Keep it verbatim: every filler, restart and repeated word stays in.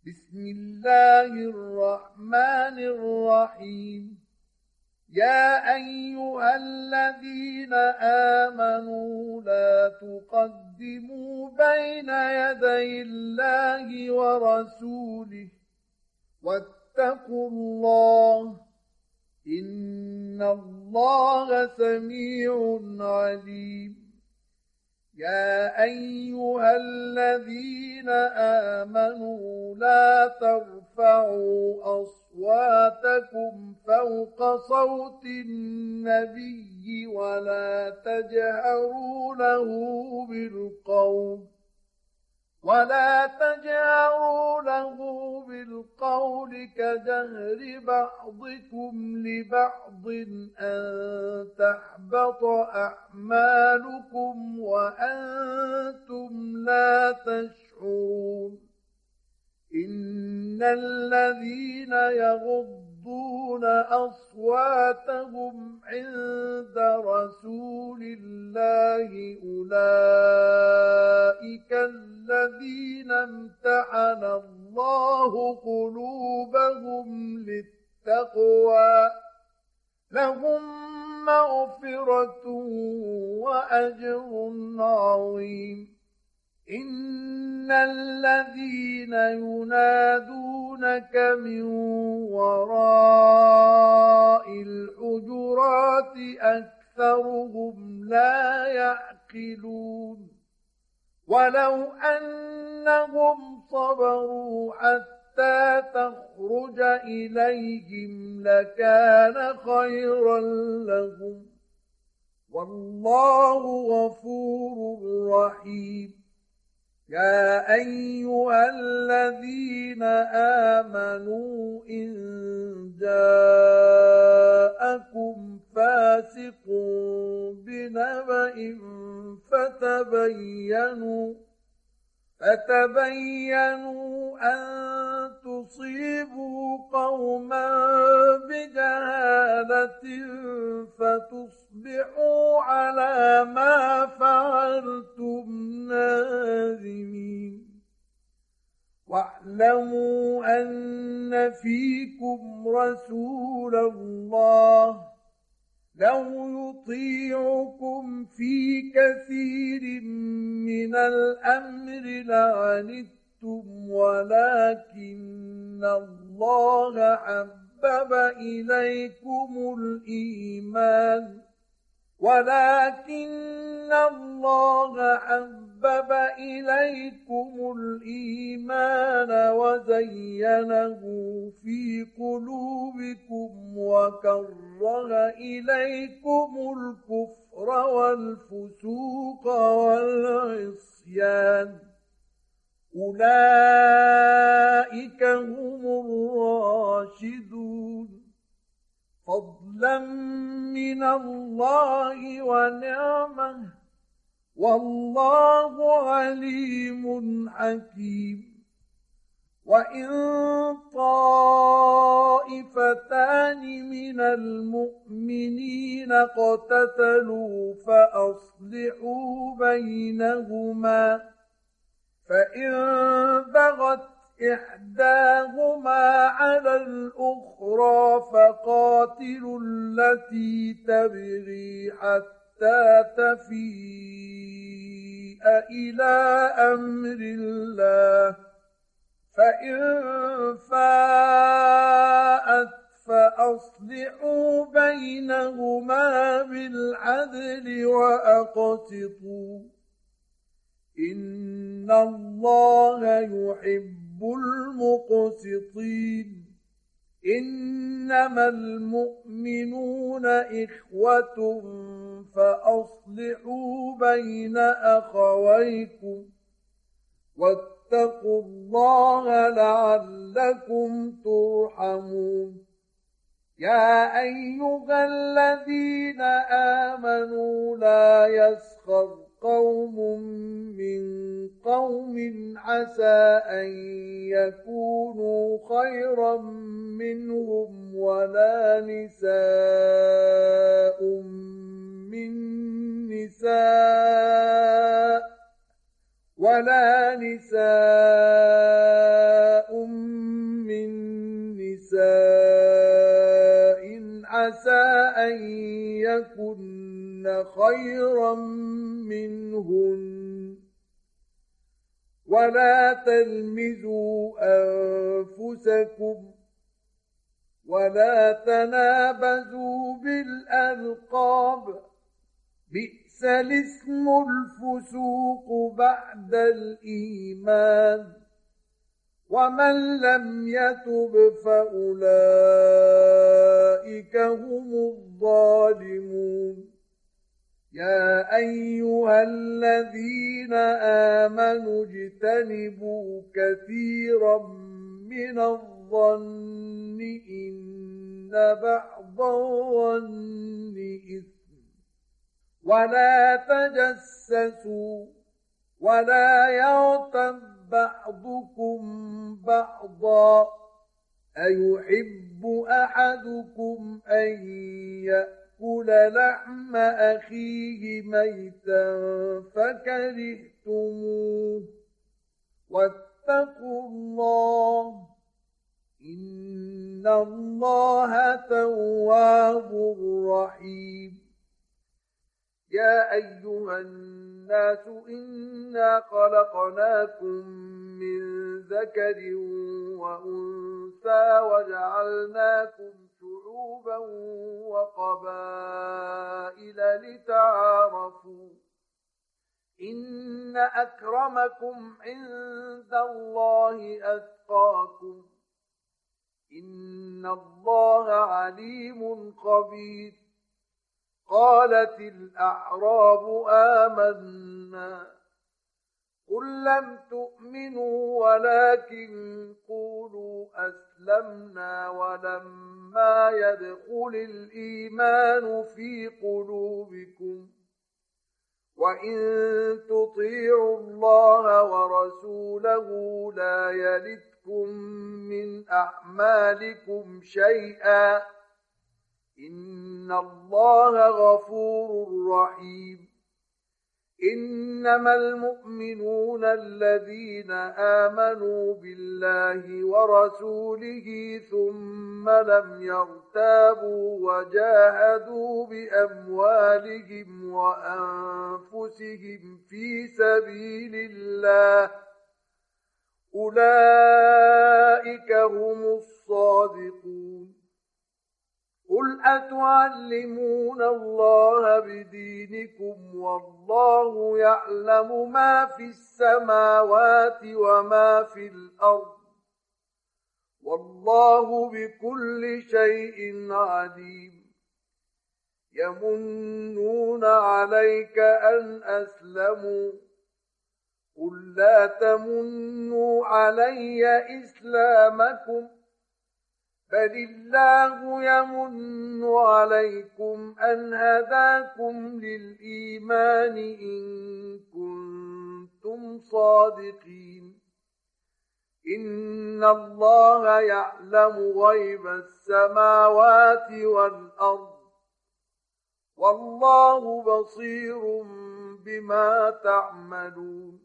بسم الله الرحمن الرحيم. يا أيها الذين آمنوا لا تقدموا بين يدي الله ورسوله واتقوا الله إن الله سميع عليم. يا أيها الذين آمنوا لا ترفعوا أصواتكم فوق صوت النبي ولا تجهروا له بالقول ولا تجهروا له بالقول كجهر بعضكم لبعض أن تحبط أعمالكم وأنتم لا تشعرون. إن الذين يغضون أصواتهم عند رسول الله أولئك الذين امتحن الله قلوبهم للتقوى لهم مغفرة وأجر عظيم. إن الذين ينادونك من وراء الحجرات أكثرهم لا يعقلون. ولو أنهم صبروا حتى تخرج إليهم لكان خيرا لهم والله غفور رحيم. يا أيها الذين آمنوا إن جاءكم فاسق بنبأ فتبينوا فتبينوا أن تصيبوا قوما بجهالة فتصبحوا على ما فعلتم نادمين. واعلموا أن فيكم رسول الله لو يطيعكم في كثير من الأمر لعنتم ولكن الله حبب إليكم الإيمان ولكن الله حبب إليكم الإيمان وزينه في قلوبكم وكره إليكم الكفر والفسوق والعصيان أولئك هم الراشدون فضلا من الله ونعمه والله عليم حكيم. وإن طائفتان من المؤمنين اقتتلوا فأصلحوا بينهما فإن بغت إحداهما على الأخرى فقاتلوا التي تبغي حتى تفيء إلى أمر الله فإن فاءت فأصلحوا بينهما بالعدل وأقسطوا إن الله يحب المقسطين. إنما المؤمنون إخوة فأصلحوا بين أخويكم واتقوا الله لعلكم ترحمون. يا أيها الذين آمنوا لا يسخر قوم من قوم عسى أن يكونوا خيرا منهم ولا نساء من نساء ولا نساء أن يكن خيرا منهن ولا تلمزوا أنفسكم ولا تنابزوا بالألقاب بئس الاسم الفسوق بعد الإيمان ومن لم يتب فأولئك هم الظالمون يا أيها الذين آمنوا اجتنبوا كثيرا من الظن إن بعض الظن إثم ولا تجسسوا ولا يغتب بعضكم بعضا أيحب أحدكم أن يأكل لحم أخيه ميتا فكرهتموه واتقوا الله إن الله تواب رحيم يا أيها الناس إنا خلقناكم من ذكر وأنثى وجعلناكم شعوبا وقبائل لتعارفوا إن أكرمكم عند الله أتقاكم إن الله عليم خبير قالت الأعراب آمنا قل لم تؤمنوا ولكن قولوا أسلمنا ولما يدخل الإيمان في قلوبكم وإن تطيعوا الله ورسوله لا يلتكم من أعمالكم شيئا إن الله غفور رحيم إنما المؤمنون الذين آمنوا بالله ورسوله ثم لم يرتابوا وجاهدوا بأموالهم وأنفسهم في سبيل الله أولئك هم الصادقون قل أتعلمون الله بدينكم والله يعلم ما في السماوات وما في الأرض والله بكل شيء عليم يمنون عليك أن أسلموا قل لا تمنوا علي إسلامكم بل الله يمن عليكم أن هداكم للإيمان إن كنتم صادقين إن الله يعلم غيب السماوات والأرض والله بصير بما تعملون